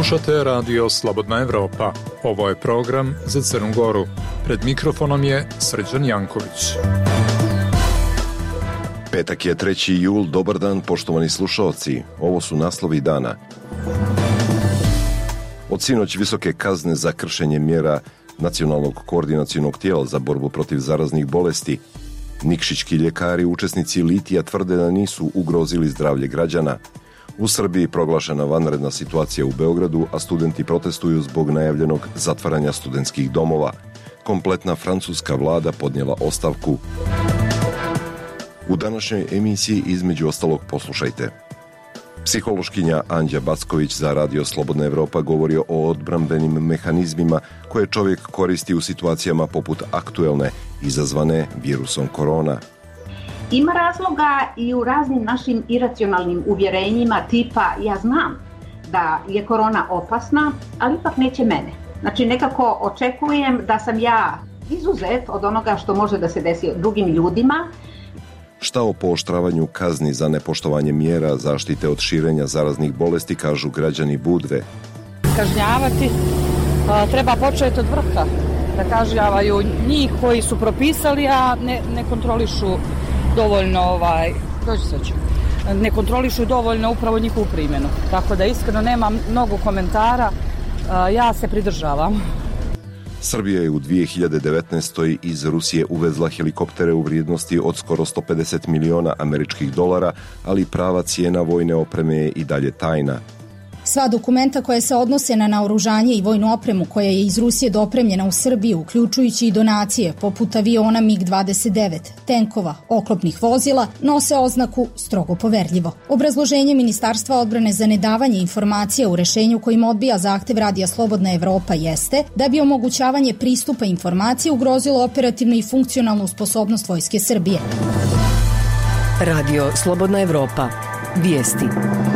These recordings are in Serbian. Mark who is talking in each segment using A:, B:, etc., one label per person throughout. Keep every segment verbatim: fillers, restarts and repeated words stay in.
A: Slušate Radio Slobodna Evropa. Ovo je program za Crnu Goru. Pred mikrofonom je Srđan Janković.
B: Petak je treći jul, dobar dan poštovani slušalci. Ovo su naslovi dana. Od sinoć visoke kazne za kršenje mjera Nacionalnog koordinacionog tijela za borbu protiv zaraznih bolesti. Nikšićki ljekari, učesnici litija, tvrde da nisu ugrozili zdravlje građana. U Srbiji proglašena vanredna situacija u Beogradu, a studenti protestuju zbog najavljenog zatvaranja studentskih domova. Kompletna francuska vlada podnijela ostavku. U današnjoj emisiji između ostalog poslušajte. Psihološkinja Anđa Backović za Radio Slobodna Evropa govori o odbrambenim mehanizmima koje čovjek koristi u situacijama poput aktuelne, izazvane virusom korona.
C: Ima razloga i u raznim našim iracionalnim uvjerenjima tipa ja znam da je korona opasna, ali ipak neće mene. Znači nekako očekujem da sam ja izuzet od onoga što može da se desi drugim ljudima.
B: Šta o pooštravanju kazni za nepoštovanje mjera zaštite od širenja zaraznih bolesti kažu građani Budve?
D: Kažnjavati a, treba početi od vrha, da kažnjavaju njih koji su propisali, a ne, ne kontrolišu dovoljno, ovaj, dođi sad ću, ne kontrolišu dovoljno upravo njihovu primjenu. Tako da iskreno nemam mnogo komentara, a, ja se pridržavam.
B: Srbija je u dvije hiljade devetnaestoj iz Rusije uvezla helikoptere u vrijednosti od skoro sto pedeset miliona američkih dolara, ali prava cijena vojne opreme je i dalje tajna.
E: Sva dokumenta koja se odnose na naoružanje i vojnu opremu koja je iz Rusije dopremljena u Srbiju, uključujući i donacije poput aviona mig dvadeset devet, tenkova, oklopnih vozila, nose oznaku strogo poverljivo. Obrazloženje Ministarstva odbrane za nedavanje informacija u rešenju kojim odbija zahtev Radija Slobodna Evropa jeste da bi omogućavanje pristupa informacije ugrozilo operativnu i funkcionalnu sposobnost Vojske Srbije.
F: Radio Slobodna Evropa. Vijesti.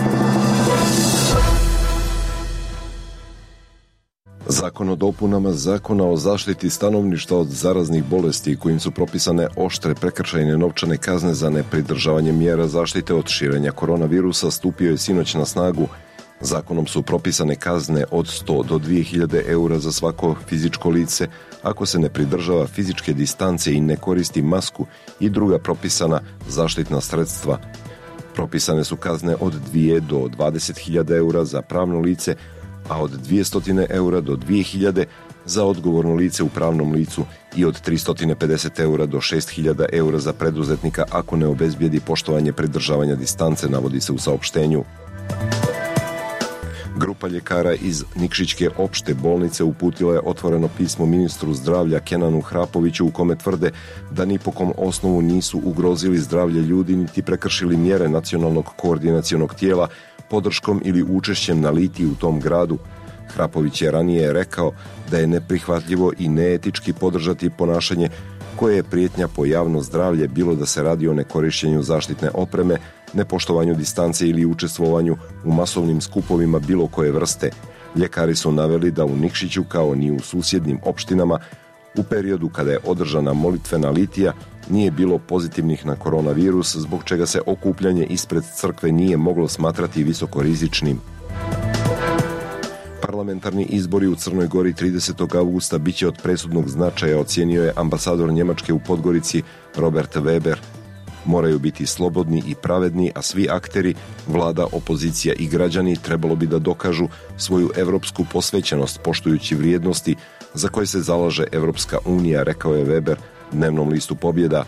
B: Zakon o dopunama Zakona o zaštiti stanovništva od zaraznih bolesti kojim su propisane oštre prekršajne novčane kazne za nepridržavanje mjera zaštite od širenja koronavirusa stupio je sinoć na snagu. Zakonom su propisane kazne od sto do dvije hiljade eura za svako fizičko lice ako se ne pridržava fizičke distance i ne koristi masku i druga propisana zaštitna sredstva. Propisane su kazne od dvije do dvadeset hiljada eura za pravno lice, a od dvjesto eura do dvije hiljade za odgovorno lice u pravnom licu i od tristo pedeset eura do šest hiljada eura za preduzetnika ako ne obezbijedi poštovanje pridržavanja distance, navodi se u saopštenju. Grupa ljekara iz Nikšićke opšte bolnice uputila je otvoreno pismo ministru zdravlja Kenanu Hrapoviću u kome tvrde da ni po kom osnovu nisu ugrozili zdravlje ljudi niti prekršili mjere Nacionalnog koordinacionog tijela podrškom ili učešćem na litiji u tom gradu. Hrapović je ranije rekao da je neprihvatljivo i neetički podržati ponašanje koje je prijetnja po javno zdravlje, bilo da se radi o nekorišćenju zaštitne opreme, nepoštovanju distance ili učestvovanju u masovnim skupovima bilo koje vrste. Ljekari su naveli da u Nikšiću kao ni u susjednim opštinama u periodu kada je održana molitvena litija nije bilo pozitivnih na koronavirus, zbog čega se okupljanje ispred crkve nije moglo smatrati visokorizičnim. Parlamentarni izbori u Crnoj Gori tridesetog avgusta biće od presudnog značaja, ocijenio je ambasador Njemačke u Podgorici Robert Weber. Moraju biti slobodni i pravedni, a svi akteri, vlada, opozicija i građani trebalo bi da dokažu svoju evropsku posvećenost poštujući vrijednosti za koje se zalaže Evropska unija, rekao je Weber dnevnom listu Pobjeda.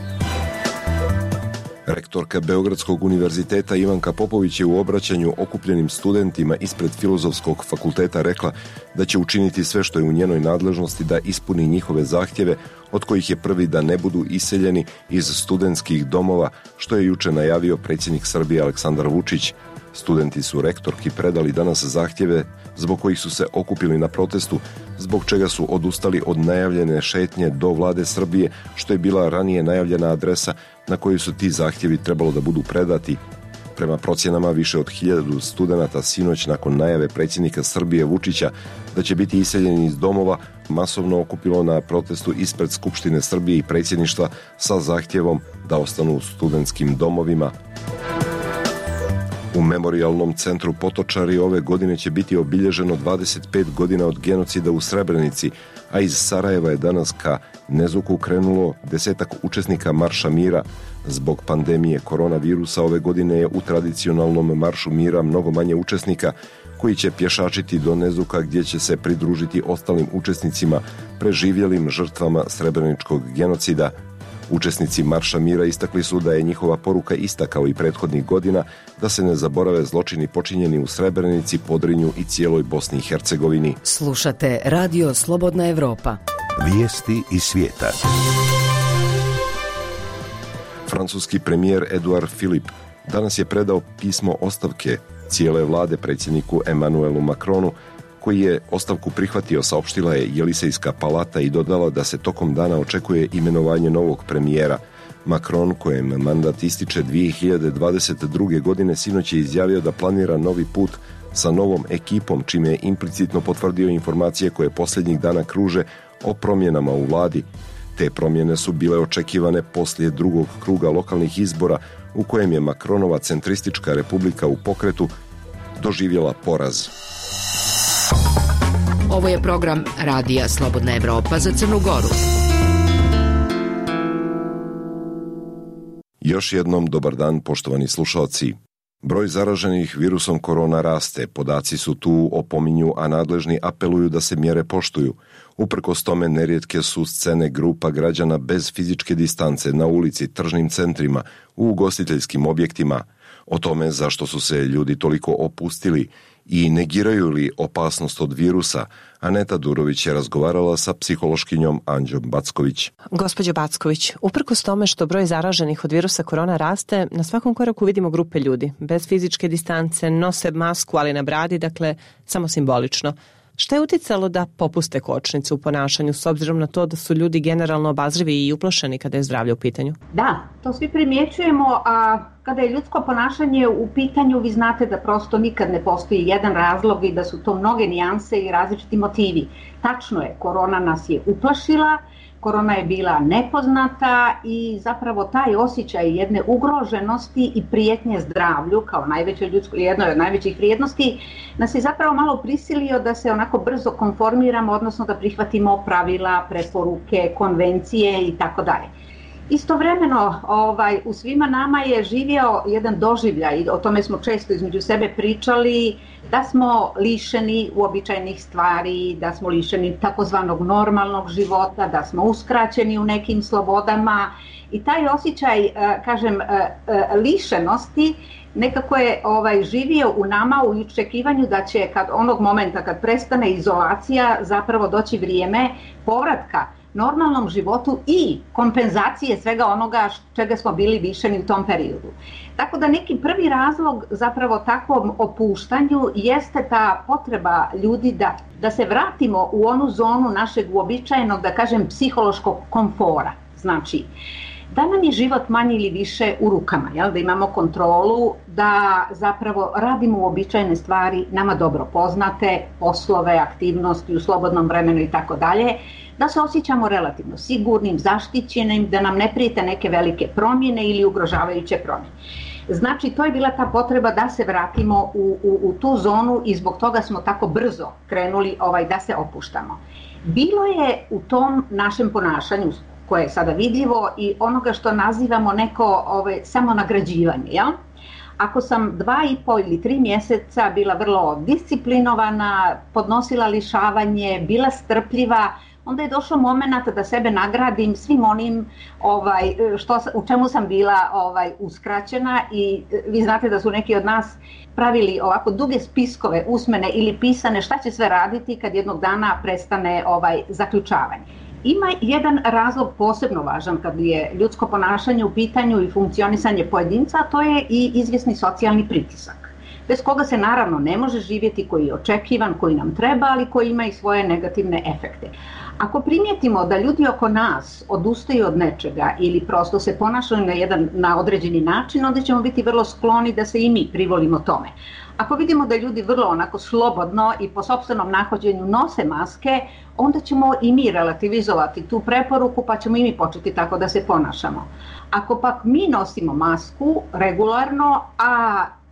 B: Rektorka Beogradskog univerziteta Ivanka Popović je u obraćanju okupljenim studentima ispred Filozofskog fakulteta rekla da će učiniti sve što je u njenoj nadležnosti da ispuni njihove zahtjeve, od kojih je prvi da ne budu iseljeni iz studentskih domova, što je juče najavio predsjednik Srbije Aleksandar Vučić. Studenti su rektorki predali danas zahtjeve zbog kojih su se okupili na protestu, zbog čega su odustali od najavljene šetnje do vlade Srbije, što je bila ranije najavljena adresa na koju su ti zahtjevi trebalo da budu predati. Prema procjenama, više od hiljadu studenata sinoć nakon najave predsjednika Srbije Vučića da će biti iseljeni iz domova masovno okupilo na protestu ispred Skupštine Srbije i predsjedništva sa zahtjevom da ostanu u studentskim domovima. U Memorijalnom centru Potočari ove godine će biti obilježeno dvadeset pet godina od genocida u Srebrenici, a iz Sarajeva je danas ka Nezuku krenulo desetak učesnika Marša mira. Zbog pandemije koronavirusa ove godine je u tradicionalnom Maršu mira mnogo manje učesnika koji će pješačiti do Nezuka gdje će se pridružiti ostalim učesnicima preživjelim žrtvama srebreničkog genocida. Učesnici Marša mira istakli su da je njihova poruka ista kao i prethodnih godina, da se ne zaborave zločini počinjeni u Srebrenici, Podrinju i cijeloj Bosni i Hercegovini.
F: Slušate Radio Slobodna Evropa.
G: Vijesti iz svijeta.
B: Francuski premijer Edouard Philippe danas je predao pismo ostavke cijele vlade predsjedniku Emmanuelu Macronu, koji je ostavku prihvatio, saopštila je Jelisejska palata i dodala da se tokom dana očekuje imenovanje novog premijera. Macron, kojem mandat ističe dvije hiljade dvadeset druge. godine, sinoć je izjavio da planira novi put sa novom ekipom, čime je implicitno potvrdio informacije koje posljednjih dana kruže o promjenama u vladi. Te promjene su bile očekivane poslije drugog kruga lokalnih izbora u kojem je Macronova centristička republika u pokretu doživjela poraz.
H: Ovo je program Radija Slobodna Evropa za Crnu Goru.
B: Još jednom dobar dan, poštovani slušalci. Broj zaraženih virusom korona raste, podaci su tu, opominju, a nadležni apeluju da se mjere poštuju. Uprkos tome nerijetke su scene grupa građana bez fizičke distance na ulici, tržnim centrima, u ugostiteljskim objektima. O tome zašto su se ljudi toliko opustili i negiraju li opasnost od virusa, Aneta Durović je razgovarala sa psihološkinjom Anđom Backović.
I: Gospođo Backović, uprkos tome što broj zaraženih od virusa korona raste, na svakom koraku vidimo grupe ljudi, bez fizičke distance, nose masku, ali na bradi, dakle, samo simbolično. Šta je uticalo da popuste kočnicu u ponašanju, s obzirom na to da su ljudi generalno obazrivi i uplašeni kada je zdravlje u pitanju?
C: Da, to svi primjećujemo, a kada je ljudsko ponašanje u pitanju, vi znate da prosto nikad ne postoji jedan razlog i da su to mnoge nijanse i različiti motivi. Tačno je, korona nas je uplašila, korona je bila nepoznata i zapravo taj osjećaj jedne ugroženosti i prijetnje zdravlju kao najveće ljudsko, jednoj od najvećih vrijednosti nas je zapravo malo prisilio da se onako brzo konformiramo, odnosno da prihvatimo pravila, preporuke, konvencije i tako dalje. Istovremeno ovaj, u svima nama je živio jedan doživljaj, o tome smo često između sebe pričali, da smo lišeni uobičajenih stvari, da smo lišeni takozvanog normalnog života, da smo uskraćeni u nekim slobodama i taj osjećaj, kažem, lišenosti nekako je ovaj, živio u nama u očekivanju da će kad onog momenta kad prestane izolacija zapravo doći vrijeme povratka normalnom životu i kompenzacije svega onoga čega smo bili lišeni u tom periodu. Tako da neki prvi razlog zapravo takvom opuštanju jeste ta potreba ljudi da, da se vratimo u onu zonu našeg uobičajenog, da kažem, psihološkog komfora. Znači, da nam je život manje ili više u rukama, jel? Da imamo kontrolu, da zapravo radimo uobičajene stvari, nama dobro poznate, poslove, aktivnosti u slobodnom vremenu i tako dalje, da se osjećamo relativno sigurnim, zaštićenim, da nam ne prijete neke velike promjene ili ugrožavajuće promjene. Znači, to je bila ta potreba da se vratimo u, u, u tu zonu i zbog toga smo tako brzo krenuli ovaj, da se opuštamo. Bilo je u tom našem ponašanju, koje je sada vidljivo, i onoga što nazivamo neko ovaj, samonagrađivanje, jel? Ako sam dva i pol ili tri mjeseca bila vrlo disciplinovana, podnosila lišavanje, bila strpljiva, onda je došao moment da sebe nagradim svim onim ovaj, što, u čemu sam bila ovaj, uskraćena i vi znate da su neki od nas pravili ovako duge spiskove, usmene ili pisane, šta će sve raditi kad jednog dana prestane ovaj, zaključavanje. Ima jedan razlog posebno važan kad je ljudsko ponašanje u pitanju i funkcionisanje pojedinca, a to je i izvjesni socijalni pritisak, bez koga se naravno ne može živjeti, koji je očekivan, koji nam treba, ali koji ima i svoje negativne efekte. Ako primijetimo da ljudi oko nas odustaju od nečega ili prosto se ponašaju na jedan na određeni način, onda ćemo biti vrlo skloni da se i mi privolimo tome. Ako vidimo da ljudi vrlo onako slobodno i po sopstvenom nahođenju nose maske, onda ćemo i mi relativizovati tu preporuku pa ćemo i mi početi tako da se ponašamo. Ako pak mi nosimo masku regularno, a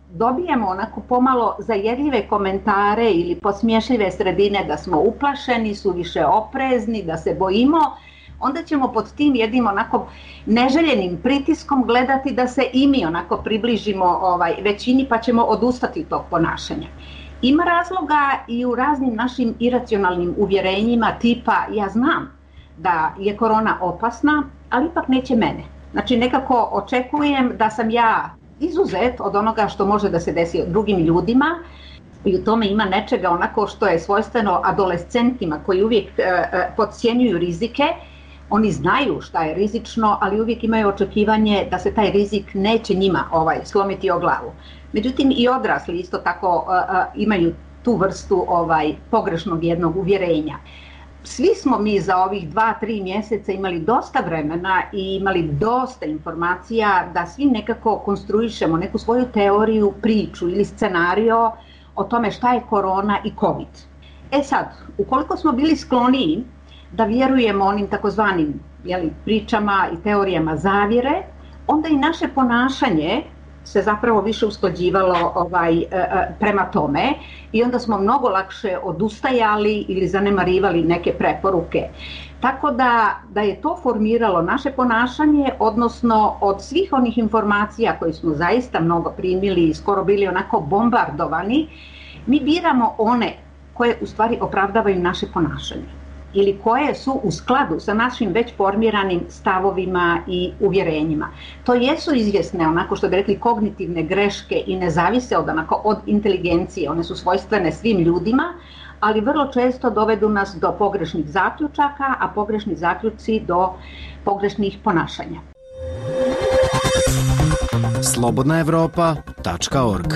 C: dobijemo onako pomalo zajedljive komentare ili posmiješljive sredine da smo uplašeni, suviše oprezni, da se bojimo, onda ćemo pod tim jednim onako neželjenim pritiskom gledati da se i mi onako približimo ovaj, većini pa ćemo odustati tog ponašanja. Ima razloga i u raznim našim iracionalnim uvjerenjima tipa ja znam da je korona opasna, ali ipak neće mene. Znači nekako očekujem da sam ja izuzet od onoga što može da se desi drugim ljudima i u tome ima nečega onako što je svojstveno adolescentima koji uvijek e, e, podcjenjuju rizike. Oni znaju šta je rizično, ali uvijek imaju očekivanje da se taj rizik neće njima ovaj, slomiti o glavu. Međutim, i odrasli isto tako uh, uh, imaju tu vrstu ovaj, pogrešnog jednog uvjerenja. Svi smo mi za ovih dva, tri mjeseca imali dosta vremena i imali dosta informacija da svi nekako konstruišemo neku svoju teoriju, priču ili scenario o tome šta je korona i COVID. E sad, ukoliko smo bili skloniji da vjerujemo onim takozvanim jeli, pričama i teorijama zavjere, onda i naše ponašanje se zapravo više usklađivalo ovaj, prema tome i onda smo mnogo lakše odustajali ili zanemarivali neke preporuke. Tako da, da je to formiralo naše ponašanje, odnosno od svih onih informacija koje smo zaista mnogo primili i skoro bili onako bombardovani, mi biramo one koje u stvari opravdavaju naše ponašanje ili koje su u skladu sa našim već formiranim stavovima i uvjerenjima. To jesu izvjesne, onako što bi rekli, kognitivne greške i ne zavise od, onako, od inteligencije, one su svojstvene svim ljudima, ali vrlo često dovedu nas do pogrešnih zaključaka, a pogrešni zaključci do pogrešnih ponašanja.
J: slobodna evropa tačka org.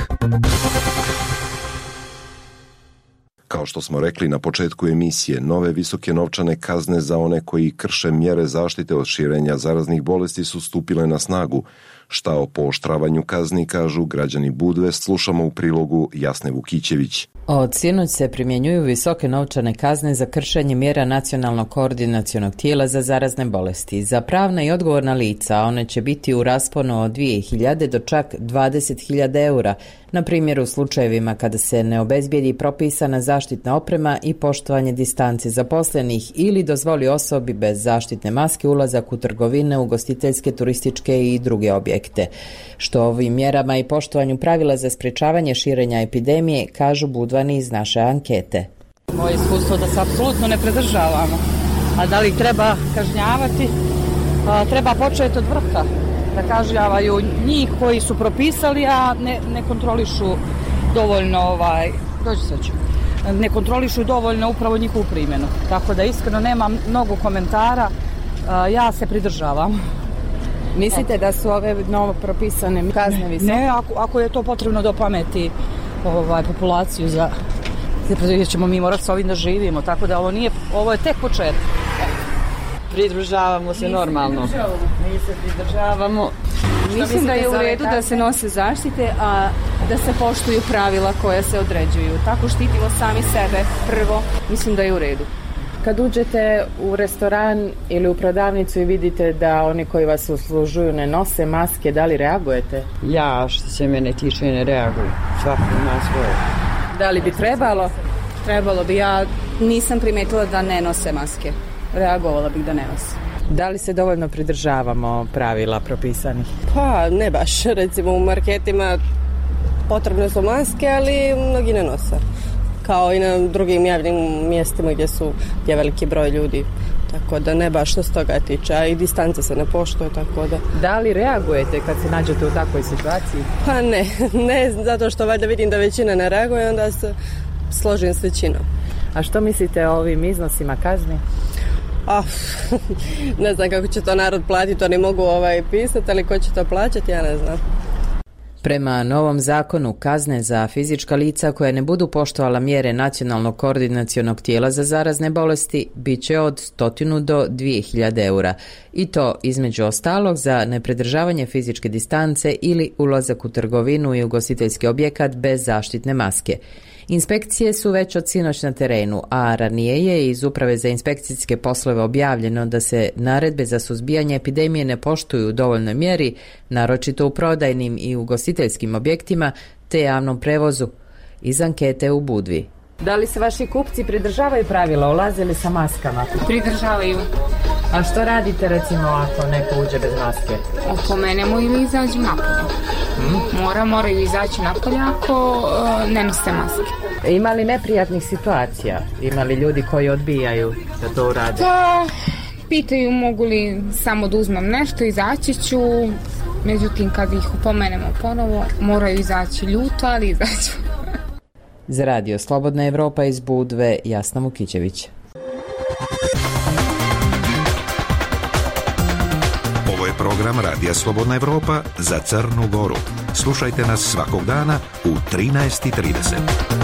B: Kao što smo rekli na početku emisije, nove visoke novčane kazne za one koji krše mjere zaštite od širenja zaraznih bolesti su stupile na snagu. Šta o pooštravanju kazni kažu građani Budve, slušamo u prilogu Jasne Vukićević.
K: Od sinoć se primjenjuju visoke novčane kazne za kršenje mjera nacionalnog koordinacionog tijela za zarazne bolesti. Za pravna i odgovorna lica one će biti u rasponu od dvije hiljade do čak dvadeset hiljada eura, na primjer u slučajevima kada se ne obezbijedi propisana zaštitna oprema i poštovanje distance zaposlenih ili dozvoli osobi bez zaštitne maske ulazak u trgovine, ugostiteljske, turističke i druge objekte. Što ovim mjerama i poštovanju pravila za sprječavanje širenja epidemije kažu Budvani iz naše ankete.
D: Moje iskustvo da se apsolutno ne pridržavamo. A da li treba kažnjavati? A, treba početi od vrha. Da kažnjavaju njih koji su propisali, a ne, ne kontrolišu dovoljno, ovaj, dođi sad ću, ne kontrolišu dovoljno upravo njihovu primjenu. Tako da iskreno nemam mnogo komentara, a, ja se pridržavam.
L: Mislite da su ove novo propisane kazne visoke?
D: Ne, ako, ako je to potrebno da opameti ovaj, populaciju za jer ćemo mi morati s ovim da živimo, tako da ovo nije, ovo je tek početak.
L: Pridržavamo se normalno.
D: Mi se pridržavamo.
L: Mislim da je u redu da se nose zaštite, a da se poštuju pravila koja se određuju. Tako štitimo sami sebe prvo, mislim da je u redu. Kad uđete u restoran ili u prodavnicu i vidite da oni koji vas uslužuju ne nose maske, da li reagujete?
M: Ja, što se mene tiče, ne reaguju. Svako ima svoje.
L: Da li bi trebalo? Trebalo bi. Ja nisam primetila da ne nose maske. Reagovala bih da ne nose.
K: Da li se dovoljno pridržavamo pravila propisanih?
N: Pa ne baš. Recimo u marketima potrebne su maske, ali mnogi ne nose. Kao i na drugim javnim mjestima gdje su je veliki broj ljudi. Tako da ne baš što s toga tiče, a i distance se ne poštuje, tako da...
K: Da li reagujete kad se nađete u takvoj situaciji?
N: Pa ne, ne, zato što valjda vidim da većina ne reaguje, onda se složim s većinom.
K: A što mislite o ovim iznosima kazni?
N: Oh, ne znam kako će to narod platiti, to ne mogu ovaj pisati, ali ko će to plaćati, ja ne znam.
K: Prema novom zakonu, kazne za fizička lica koja ne budu poštovala mjere nacionalnog koordinacionog tijela za zarazne bolesti bit će od stotinu do dvije hiljade eura. I to između ostalog za nepridržavanje fizičke distance ili ulazak u trgovinu i ugostiteljski objekat bez zaštitne maske. Inspekcije su već od sinoć na terenu, a ranije je iz Uprave za inspekcijske poslove objavljeno da se naredbe za suzbijanje epidemije ne poštuju u dovoljnoj mjeri, naročito u prodajnim i ugostiteljskim objektima, te javnom prevozu. Iz ankete u Budvi.
O: Da li se vaši kupci pridržavaju pravila, ulaze li sa maskama?
P: Pridržavaju.
O: A što radite recimo ako neko uđe bez maske?
P: Opomenemo ili izađu napolje. Hmm? Mora, moraju izaći napolje ako uh, ne nose maske.
O: Ima li neprijatnih situacija? Ima li ljudi koji odbijaju da to urade?
P: Pa, pitaju mogu li samo da uzmem nešto, izaći ću. Međutim, kad ih upomenemo ponovo, moraju izaći ljuto, ali izaću.
K: Za radio Slobodna Evropa iz Budve, Jasna Mukićević.
G: Ovo je program Radija Slobodna Evropa za Crnu Goru. Slušajte nas svakog dana u trinaest i trideset.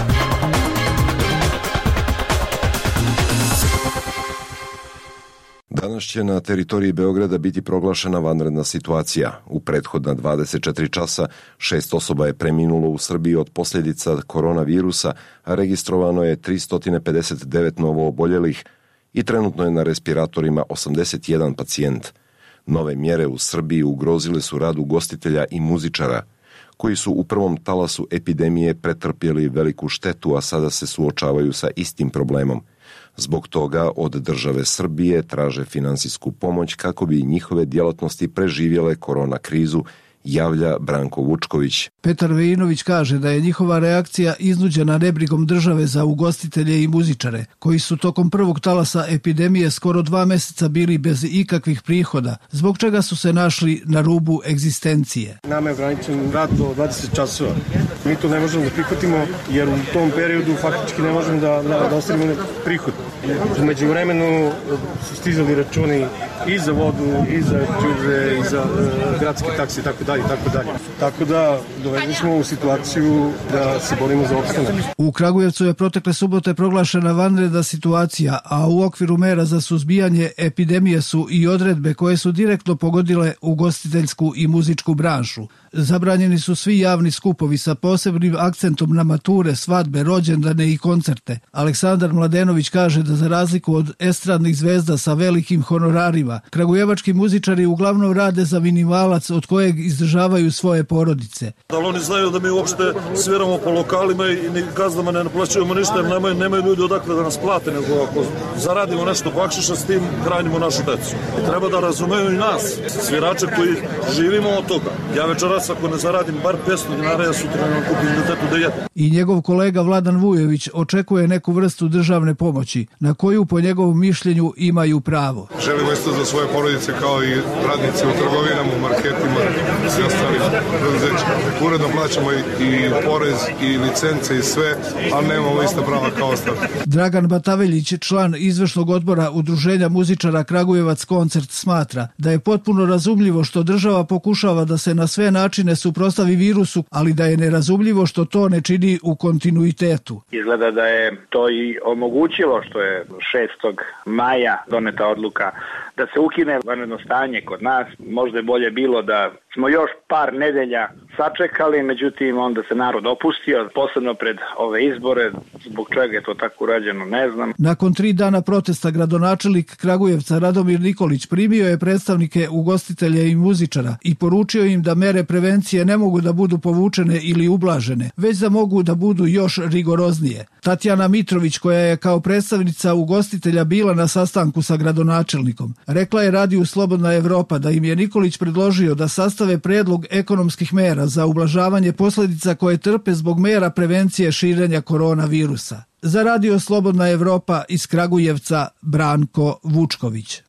B: Danas će na teritoriji Beograda biti proglašena vanredna situacija. U prethodna dvadeset četiri časa šest osoba je preminulo u Srbiji od posljedica koronavirusa, a registrovano je tristo pedeset devet novooboljelih i trenutno je na respiratorima osamdeset jedan pacijent. Nove mjere u Srbiji ugrozile su rad ugostitelja i muzičara, koji su u prvom talasu epidemije pretrpjeli veliku štetu, a sada se suočavaju sa istim problemom. Zbog toga od države Srbije traže finansijsku pomoć kako bi njihove djelatnosti preživjele korona krizu, javlja Branko Vučković.
Q: Petar Vejinović kaže da je njihova reakcija iznuđena nebrigom države za ugostitelje i muzičare, koji su tokom prvog talasa epidemije skoro dva mjeseca bili bez ikakvih prihoda, zbog čega su se našli na rubu egzistencije.
R: Nama je ograničen rad do dvadeset časova. Mi to ne možemo da prihvatimo jer u tom periodu faktički ne možemo da, da, da ostavimo prihod. Među vremenu su stizali računi i za vodu, i za đubre, i za uh, gradske taksi, tako dalje, tako dalje. Tako da dovedeni smo u situaciju da se borimo za opstanak.
Q: U Kragujevcu je protekle subote proglašena vanredna situacija, a u okviru mera za suzbijanje epidemije su i odredbe koje su direktno pogodile ugostiteljsku i muzičku branšu. Zabranjeni su svi javni skupovi sa posebnim akcentom na mature, svadbe, rođendane i koncerte. Aleksandar Mladenović kaže da za razliku od estradnih zvezda sa velikim honorarima, kragujevački muzičari uglavnom rade za minimalac od kojeg izdržavaju svoje porodice.
S: Da li oni znaju da mi uopšte sviramo po lokalima i ni gazdama ne naplaćujemo ništa jer nemaju, nemaju ljudi odakle da nas plate, nego ako zaradimo nešto bakšiša s tim, hranimo našu decu. Treba da razumeju i nas, svirače koji živimo od toga. Ja večeras ako ne zaradim bar petsto dinara, ja sutra ne kupim detetu da jedem.
Q: I njegov kolega Vladan Vujović očekuje neku vrstu državne pomoći, na koju po njegovom mišljenju imaju pravo.
T: Želimo isto za svoje porodice kao i radnici u trgovinama, u marketima i svi ostalim preduzećima. Uredno plaćamo i, i porez i licence i sve, ali nemamo ista prava kao ostali.
Q: Dragan Bataveljić, član izvršnog odbora Udruženja muzičara Kragujevac koncert, smatra da je potpuno razumljivo što država pokušava da se na sve načine suprotstavi virusu, ali da je nerazumljivo što to ne čini u kontinuitetu.
U: Izgleda da je to i omogućilo što je šestog maja doneta odluka da se ukine vanredno stanje kod nas. Možda je bolje bilo da smo još par nedelja sačekali, međutim onda se narod opustio, posebno pred ove izbore. Zbog čega je to tako urađeno, ne znam.
Q: Nakon tri dana protesta gradonačelnik Kragujevca Radomir Nikolić primio je predstavnike ugostitelja i muzičara i poručio im da mere prevencije ne mogu da budu povučene ili ublažene, već da mogu da budu još rigoroznije. Tatjana Mitrović, koja je kao predstavnica ugostitelja bila na sastanku sa gradonačelnikom, rekla je radiju Slobodna Evropa da im je Nikolić predložio da sastave predlog ekonomskih mera za ublažavanje posljedica koje trpe zbog mera prevencije širenja koronavirusa. Za radio Slobodna Evropa iz Kragujevca, Branko Vučković.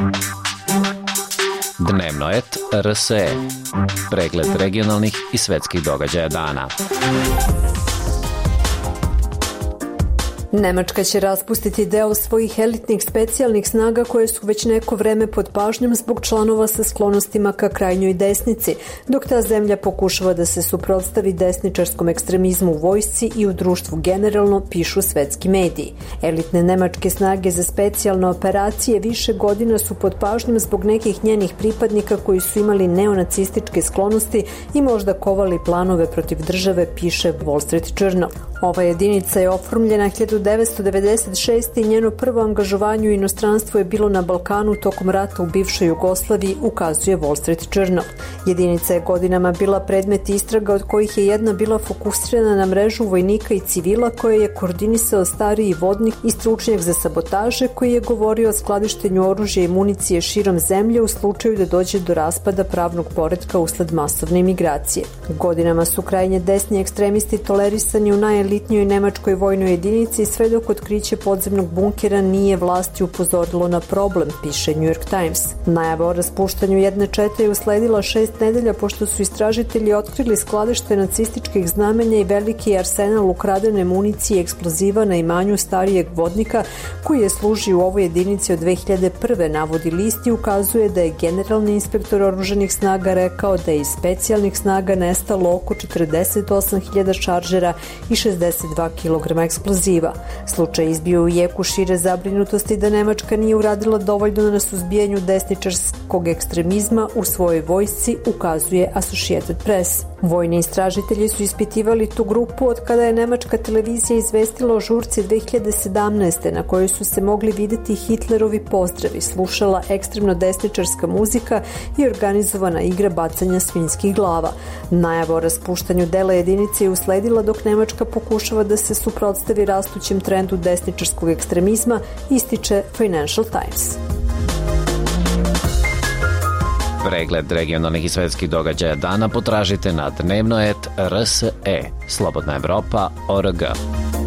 V: Dnevno et R S E. Pregled regionalnih i svetskih događaja dana.
W: Nemačka će raspustiti deo svojih elitnih specijalnih snaga koje su već neko vreme pod pažnjom zbog članova sa sklonostima ka krajnjoj desnici, dok ta zemlja pokušava da se suprotstavi desničarskom ekstremizmu u vojsci i u društvu generalno, pišu svetski mediji. Elitne nemačke snage za specijalne operacije više godina su pod pažnjom zbog nekih njenih pripadnika koji su imali neonacističke sklonosti i možda kovali planove protiv države, piše Wall Street Journal. Ova jedinica je oformljena hiljadu devetsto devedeset šeste. i njeno prvo angažovanje u inostranstvu je bilo na Balkanu tokom rata u bivšoj Jugoslaviji, ukazuje Wall Street Journal. Jedinica je godinama bila predmet istraga od kojih je jedna bila fokusirana na mrežu vojnika i civila koje je koordinisao stariji vodnik i stručnjak za sabotaže koji je govorio o skladištenju oružja i municije širom zemlje u slučaju da dođe do raspada pravnog poretka usled masovne imigracije. Godinama su krajnje desni ekstremisti tolerisani u najelitnijoj nemačkoj vojnoj jedinici sve dok otkriće podzemnog bunkera nije vlasti upozorilo na problem, piše New York Times. Najava o raspuštanju jedne čete je usledila šest nedelja pošto su istražitelji otkrili skladište nacističkih znamenja i veliki arsenal ukradene municije i eksploziva na imanju starijeg vodnika koji je služio u ovoj jedinici od dve hiljade prve. navodi list i ukazuje da je generalni inspektor oružanih snaga rekao da je iz specijalnih snaga nestalo oko četrdeset osam hiljada šaržera i šezdeset dva kilograma eksploziva. Slučaj izbio u jeku šire zabrinutosti da Nemačka nije uradila dovoljno na suzbijanju desničarskog ekstremizma u svojoj vojsci, ukazuje Associated Press. Vojni istražitelji su ispitivali tu grupu od kada je nemačka televizija izvestila o žurci dve hiljade sedamnaeste. na kojoj su se mogli videti Hitlerovi pozdravi, slušala ekstremno desničarska muzika i organizovana igra bacanja svinjskih glava. Najava o raspuštanju dela jedinice je usledila dok Nemačka pokušava da se suprotstavi rastućem trendu desničarskog ekstremizma, ističe Financial Times.
V: Pregled regionalnih i svetskih događaja dana potražite na dnevnoet R S E, Slobodna Evropa, O R G.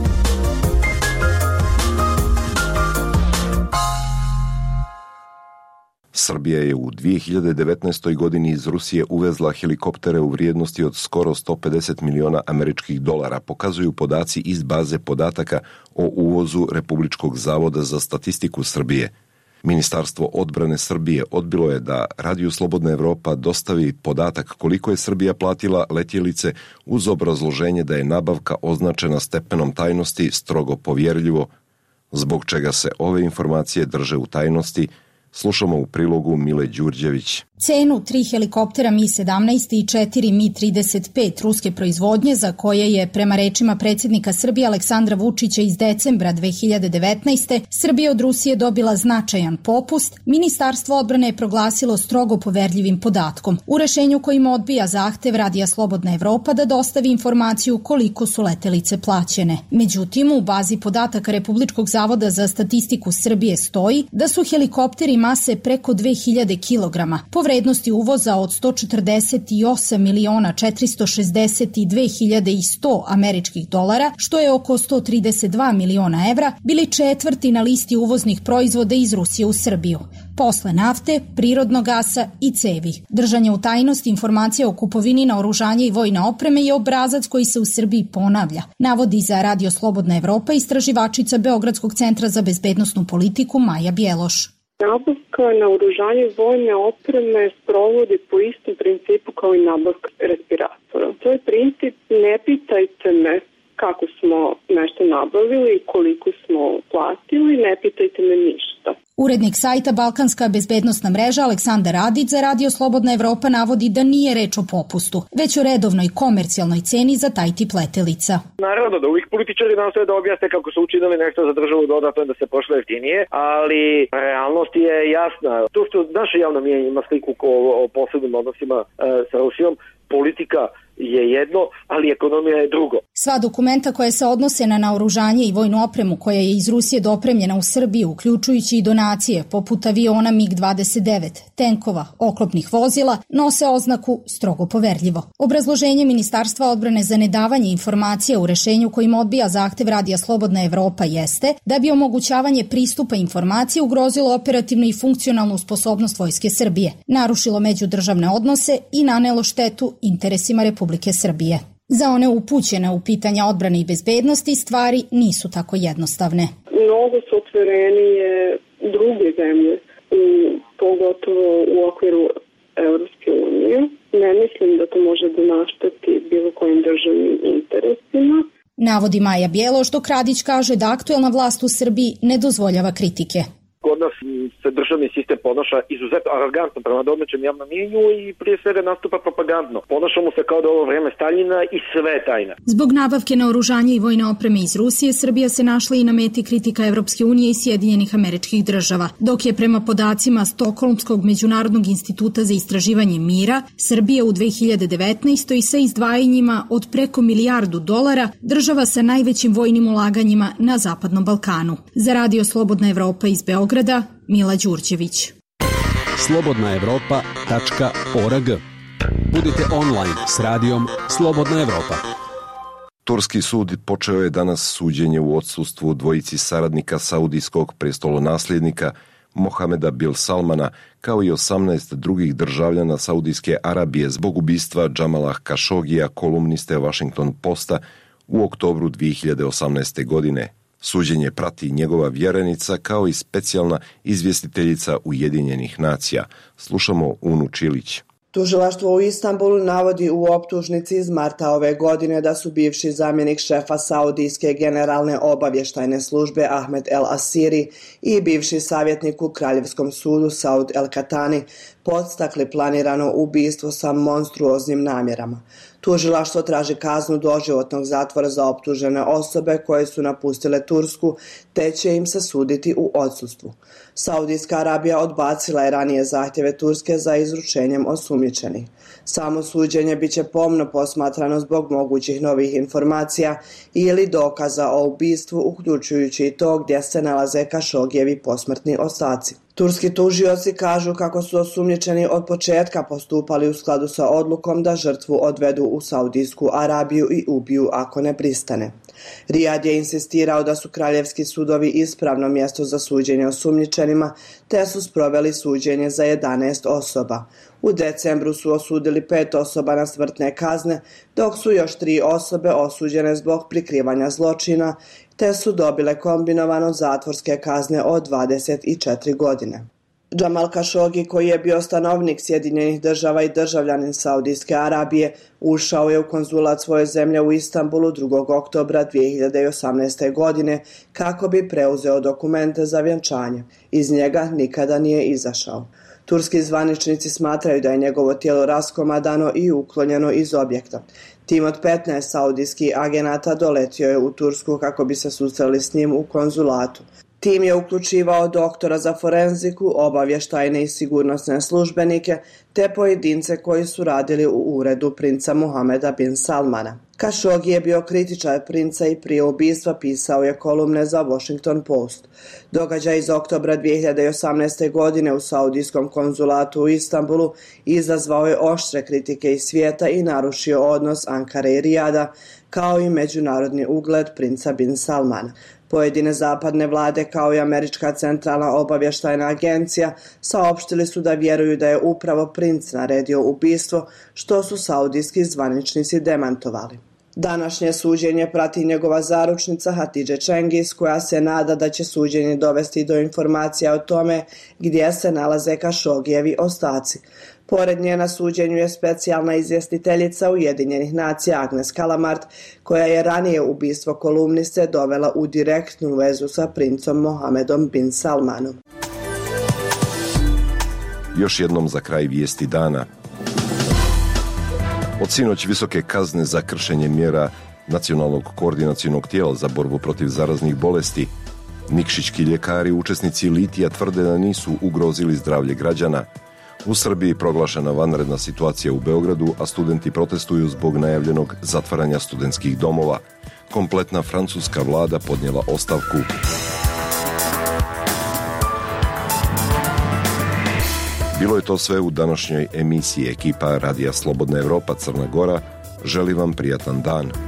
B: Srbija je u dvije hiljade devetnaestoj. godini iz Rusije uvezla helikoptere u vrijednosti od skoro sto pedeset miliona američkih dolara, pokazuju podaci iz baze podataka o uvozu Republičkog zavoda za statistiku Srbije. Ministarstvo odbrane Srbije odbilo je da Radiju Slobodna Evropa dostavi podatak koliko je Srbija platila letjelice uz obrazloženje da je nabavka označena stepenom tajnosti strogo povjerljivo, zbog čega se ove informacije drže u tajnosti. Slušamo u prilogu Mile Đurđević.
A: Cenu tri helikoptera Mi sedamnaest i četiri Mi trideset pet ruske proizvodnje, za koje je, prema rečima predsjednika Srbije Aleksandra Vučića iz decembra dve hiljade devetnaeste. Srbija od Rusije dobila značajan popust, Ministarstvo odbrane je proglasilo strogo poverljivim podatkom. U rešenju kojim odbija zahtev Radija Slobodna Evropa da dostavi informaciju koliko su letelice plaćene. Međutim, u bazi podataka Republičkog zavoda za statistiku Srbije stoji da su helikopteri mase preko dve hiljade kilograma, po vrednosti uvoza od sto četrdeset osam miliona četiristo šezdeset dve hiljade sto američkih dolara, što je oko sto trideset dva miliona evra, bili četvrti na listi uvoznih proizvoda iz Rusije u Srbiju, posle nafte, prirodnog gasa i cevi. Držanje u tajnosti informacija o kupovini naoružanja i vojne opreme je obrazac koji se u Srbiji ponavlja, navodi za Radio Slobodna Evropa istraživačica Beogradskog centra za bezbednosnu politiku Maja Bjeloš.
E: Nabavka naoružanja i vojne opreme sprovodi po istom principu kao i nabavka respiratora. To je princip ne pitajte me kako smo nešto nabavili i koliko smo platili, ne pitajte me ništa.
A: Urednik sajta Balkanska bezbednosna mreža Aleksandar Radić za Radio Slobodna Evropa navodi da nije reč o popustu, već o redovnoj komercijalnoj ceni za taj tip letelica.
F: Naravno da uvijek političari nam sve da objasne kako su učinili nešto za državu dodatno da se pošle jeftinije, ali realnost je jasna. To što naše javno mijenje ima sliku o, o posebnim odnosima e, sa Rusijom, politika je jedno, ali ekonomija je drugo.
A: Sva dokumenta koja se odnose na naoružanje i vojnu opremu koja je iz Rusije dopremljena u Srbiju, uključujući i donacije poput aviona mig dvadeset devet, tenkova, oklopnih vozila, nose oznaku strogo poverljivo. Obrazloženje Ministarstva odbrane za nedavanje informacija u rešenju kojim odbija zahtev Radija Slobodna Evropa jeste da bi omogućavanje pristupa informacije ugrozilo operativnu i funkcionalnu sposobnost Vojske Srbije, narušilo međudržavne odnose i nanelo štetu interesima Republike Srbije. Za one upućene u pitanja odbrane i bezbednosti stvari nisu tako jednostavne.
E: Mnogo su otvorenije druge zemlje, pogotovo u okviru Evropske unije. Ne mislim da to može da našteti bilo kojim državnim interesima.
A: Navodi Maja Bjeloš, dok Radić kaže da aktuelna vlast u Srbiji ne dozvoljava kritike.
F: Kod nas se državni sistem ponaša izuzetno arogantno prema domaćem javnom mjenju i prije svega nastupa propagandno. Ponaša mu se kao da ovo vreme Staljina i sve je tajna.
A: Zbog nabavke naoružanja i vojne opreme iz Rusije, Srbija se našla i na meti kritika Evropske unije i Sjedinjenih Američkih Država, dok je prema podacima Stokholmskog međunarodnog instituta za istraživanje mira, Srbija u dve hiljade devetnaestoj sa izdvajanjima od preko milijardu dolara država sa najvećim vojnim ulaganjima na Zapadnom Balkanu. Za Radio Slobodna Evropa iz Beograda, Mila Đurđević.
J: slobodna evropa tačka org. Budite online s radijom Slobodna Evropa.
B: Turski sud počeo je danas suđenje u odsustvu dvojici saradnika saudijskog prestolonasljednika Mohameda bin Salmana, kao i osamnaest drugih državljana Saudijske Arabije zbog ubistva Džamala Kašogija, kolumniste Washington Posta, u oktobru dve hiljade osamnaeste. godine. Suđenje prati njegova vjerenica kao i specijalna izvjestiteljica Ujedinjenih nacija. Slušamo Unu Čilić.
C: Tužilaštvo u Istanbulu navodi u optužnici iz marta ove godine da su bivši zamjenik šefa Saudijske generalne obavještajne službe Ahmed El Asiri i bivši savjetnik u Kraljevskom sudu Saud El Katani podstakli planirano ubistvo sa monstruoznim namjerama. Tužilaštvo traži kaznu doživotnog zatvora za optužene osobe koje su napustile Tursku, te će im se suditi u odsustvu. Saudijska Arabija odbacila je ranije zahtjeve Turske za izručenjem osumnjičenih. Samo suđenje biće pomno posmatrano zbog mogućih novih informacija ili dokaza o ubistvu, uključujući i to gdje se nalaze Kašogijevi posmrtni ostaci. Turski tužioci kažu kako su osumnjičeni od početka postupali u skladu sa odlukom da žrtvu odvedu u Saudijsku Arabiju i ubiju ako ne pristane. Rijad je insistirao da su kraljevski sudovi ispravno mjesto za suđenje osumnjičenima, te su sproveli suđenje za jedanaest osoba. U decembru su osudili pet osoba na smrtne kazne, dok su još tri osobe osuđene zbog prikrivanja zločina, te su dobile kombinovano zatvorske kazne od dvadeset četiri godine. Džamal Kašogi, koji je bio stanovnik Sjedinjenih Država i državljanin Saudijske Arabije, ušao je u konzulat svoje zemlje u Istanbulu drugog oktobra dve hiljade osamnaeste. godine kako bi preuzeo dokumente za vjenčanje. Iz njega nikada nije izašao. Turski zvaničnici smatraju da je njegovo tijelo raskomadano i uklonjeno iz objekta. Tim od petnaest saudijskih agenata doletio je u Tursku kako bi se susreli s njim u konzulatu. Tim je uključivao doktora za forenziku, obavještajne i sigurnosne službenike, te pojedince koji su radili u uredu princa Mohameda bin Salmana. Kašogi je bio kritičar princa i prije ubistva pisao je kolumne za Washington Post. Događaj iz oktobra dve hiljade osamnaeste. godine u saudijskom konzulatu u Istanbulu izazvao je oštre kritike iz svijeta i narušio odnos Ankare i Rijada, kao i međunarodni ugled princa bin Salmana. Pojedine zapadne vlade kao i Američka centralna obavještajna agencija saopštili su da vjeruju da je upravo princ naredio ubistvo, što su saudijski zvaničnici demantovali. Današnje suđenje prati njegova zaručnica Hatidže Čengis, koja se nada da će suđenje dovesti do informacija o tome gdje se nalaze Kašogijevi ostaci. Pored nje na suđenju je specijalna izvjestiteljica Ujedinjenih nacija Agnes Kalamart, koja je ranije ubistvo kolumniste dovela u direktnu vezu sa princom Mohamedom bin Salmanom.
B: Još jednom za kraj vijesti dana. Od sinoć visoke kazne za kršenje mjera Nacionalnog koordinacionog tijela za borbu protiv zaraznih bolesti. Nikšićki ljekari, učesnici litija, tvrde da nisu ugrozili zdravlje građana. U Srbiji proglašena vanredna situacija u Beogradu, a studenti protestuju zbog najavljenog zatvaranja studentskih domova. Kompletna francuska vlada podnijela ostavku. Bilo je to sve u današnjoj emisiji. Ekipa Radija Slobodna Evropa Crna Gora želi vam prijatan dan.